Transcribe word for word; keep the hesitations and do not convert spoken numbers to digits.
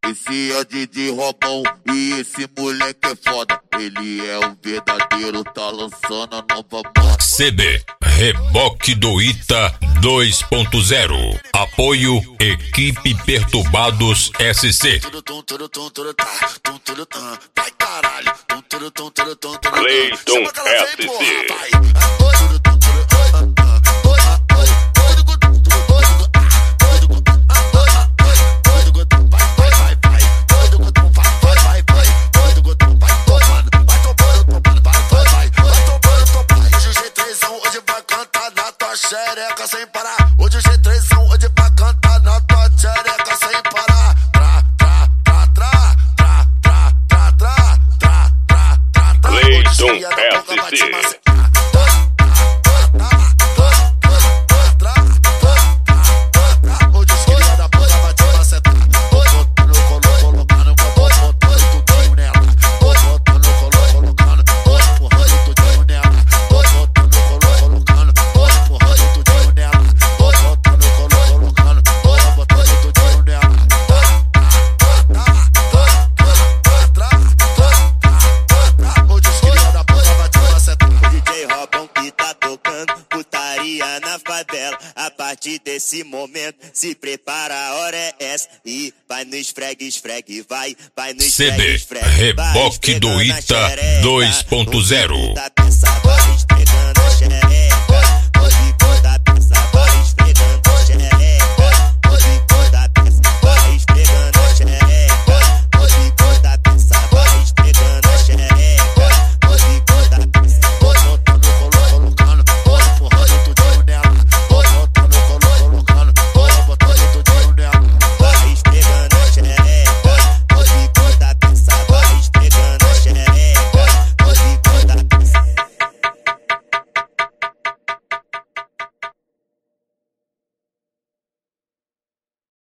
Esse é D J Robão e esse moleque é foda. Ele é o verdadeiro, tá lançando a nova moda. C D Reboque do Ita dois ponto zero. Apoio Equipe Perturbados S C. Cleiton S C. Xereca sem parar, hoje o G três são hoje pra cantar na tua xereca sem parar. Tra, tra, tra, tra, tra, tra, tra, tra, tra, tra, tra, tra. Cleiton S C. Na favela, a partir desse momento, se prepara, a hora é essa. E vai no esfregue, esfregue, vai, vai no esfregue, C D esfregue. Reboque do Ita dois ponto zero.